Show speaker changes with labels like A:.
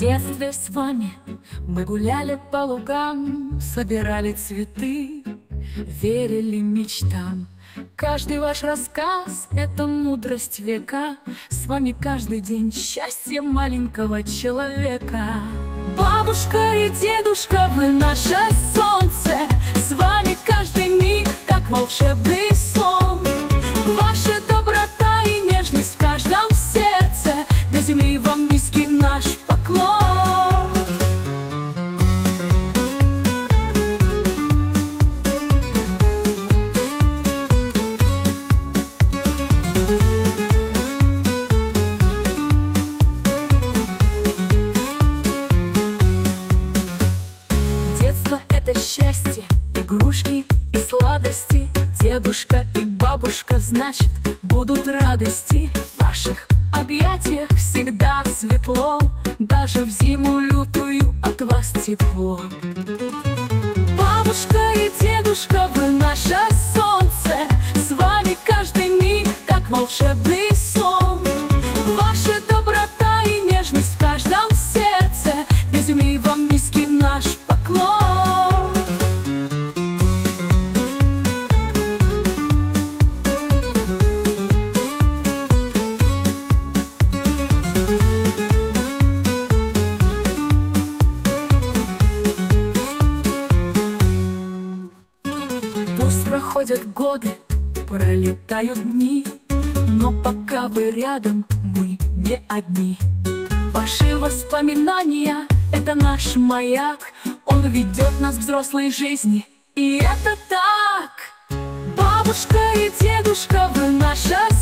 A: детстве с вами мы гуляли по лугам, собирали цветы, верили мечтам. Каждый ваш рассказ — это мудрость века. С вами каждый день счастье маленького человека. Бабушка и дедушка, вы наше солнце. С вами каждый миг, как волшебный сон. Ваша доброта и нежность в каждом сердце. До земли вам низкий наш поклон. Детство — это счастье, игрушки и сладости. Дедушка и бабушка, значит, будут радости. В ваших объятиях всегда светло, даже в зиму лютую от вас тепло. Бабушка и дедушка, вы наше солнце. С вами каждый миг, как волшебный сон. Ваша доброта и нежность в каждом сердце. До земли вам низкий наш поклон. Пусть проходят годы, пролетают дни, но пока вы рядом, мы не одни. Ваши воспоминания — это наш маяк. Он ведет нас к взрослой жизни, и это так. Бабушка и дедушка, вы наша